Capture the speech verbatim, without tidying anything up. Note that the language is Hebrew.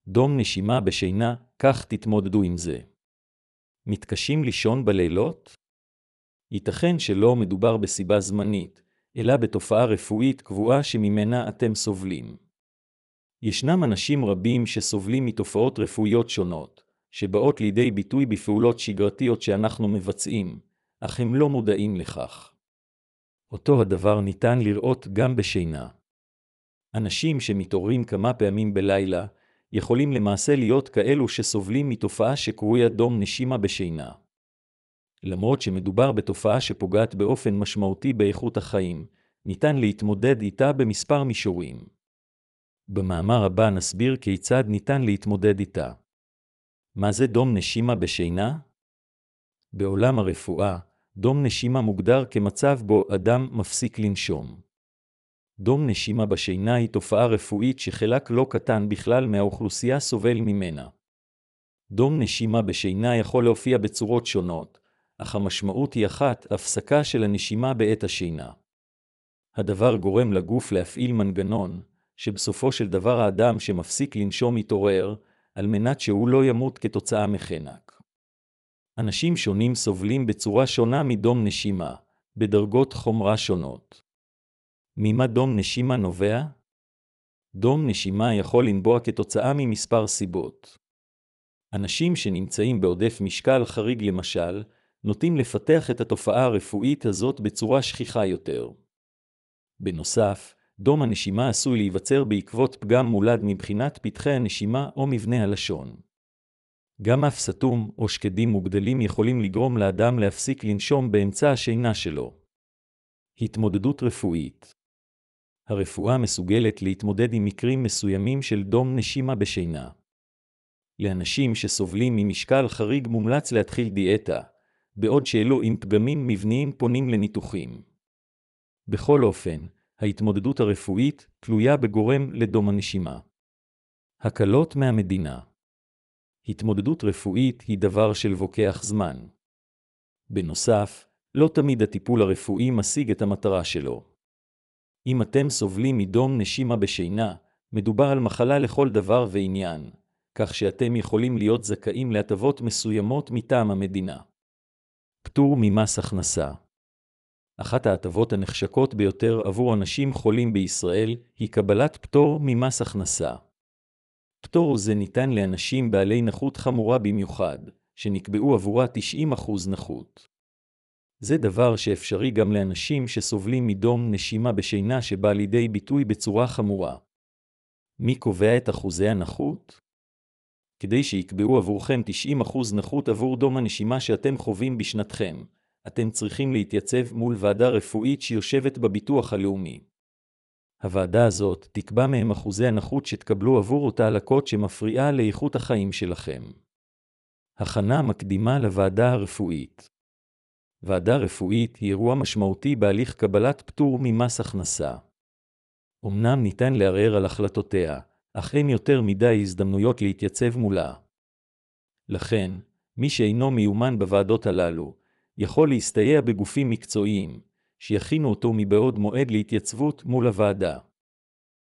דום נשימה בשינה, כך תתמודדו עם זה. מתקשים לישון בלילות? ייתכן שלא מדובר בסיבה זמנית, אלא בתופעה רפואית קבועה שממנה אתם סובלים. ישנם אנשים רבים שסובלים מתופעות רפואיות שונות, שבאות לידי ביטוי בפעולות שגרתיות שאנחנו מבצעים, אך הם לא מודעים לכך. אותו הדבר ניתן לראות גם בשינה. אנשים שמתעוררים כמה פעמים בלילה, יכולים למעשה להיות כאלו שסובלים מתופעה שקרויה דום נשימה בשינה. למרות שמדובר בתופעה שפוגעת באופן משמעותי באיכות החיים, ניתן להתמודד איתה במספר מישורים. במאמר הבא נסביר כיצד ניתן להתמודד איתה. מה זה דום נשימה בשינה? בעולם הרפואה, דום נשימה מוגדר כמצב בו אדם מפסיק לנשום. דום נשימה בשינה היא תופעה רפואית שחלק לא קטן בכלל מהאוכלוסייה סובל ממנה. דום נשימה בשינה יכול להופיע בצורות שונות, אך המשמעות היא אחת, הפסקה של הנשימה בעת השינה. הדבר גורם לגוף להפעיל מנגנון, שבסופו של דבר האדם שמפסיק לנשום מתעורר, על מנת שהוא לא ימות כתוצאה מחנק. אנשים שונים סובלים בצורה שונה מדום נשימה, בדרגות חומרה שונות. ממה דום נשימה נובע? דום נשימה יכול לנבוע כתוצאה ממספר סיבות. אנשים שנמצאים בעודף משקל חריג למשל, נוטים לפתח את התופעה הרפואית הזאת בצורה שכיחה יותר. בנוסף, דום הנשימה עשוי להיווצר בעקבות פגם מולד מבחינת פתחי הנשימה או מבנה הלשון. גם אף סתום או שקדים מוגדלים יכולים לגרום לאדם להפסיק לנשום באמצע השינה שלו. התמודדות רפואית. הרפואה מסוגלת להתמודד עם מקרים מסוימים של דום נשימה בשינה. לאנשים שסובלים ממשקל חריג מומלץ להתחיל דיאטה, בעוד שאלו עם פגמים מבניים פונים לניתוחים. בכל אופן, ההתמודדות הרפואית תלויה בגורם לדום הנשימה. הקלות מהמדינה. התמודדות רפואית היא דבר שלוקח זמן. בנוסף, לא תמיד הטיפול הרפואי משיג את המטרה שלו. אם אתם סובלים מדום נשימה בשינה, מדובר על מחלה לכל דבר ועניין, כך שאתם יכולים להיות זכאים להטבות מסוימות מטעם המדינה. פטור ממס הכנסה. אחת ההטבות הנחשקות ביותר עבור אנשים חולים בישראל היא קבלת פטור ממס הכנסה. פטור זה ניתן לאנשים בעלי נכות חמורה במיוחד, שנקבעו עבורה תשעים אחוז נכות. זה דבר שאפשרי גם לאנשים שסובלים מדום נשימה בשינה שבא לידי ביטוי בצורה חמורה. מי קובע את אחוזי הנכות? כדי שיקבעו עבורכם תשעים אחוז נכות עבור דום הנשימה שאתם חווים בשנתכם, אתם צריכים להתייצב מול ועדה רפואית שיושבת בביטוח הלאומי. הוועדה הזאת תקבע מהם אחוזי הנכות שתקבלו עבור אותה לקות שמפריעה לאיכות החיים שלכם. הכנה מקדימה לוועדה הרפואית. ועדה רפואית היא אירוע משמעותי בהליך קבלת פטור ממס הכנסה. אמנם ניתן לערער על החלטותיה, אך אין יותר מדי הזדמנויות להתייצב מולה. לכן, מי שאינו מיומן בוועדות הללו, יכול להסתייע בגופים מקצועיים, שיכינו אותו מבעוד מועד להתייצבות מול הוועדה.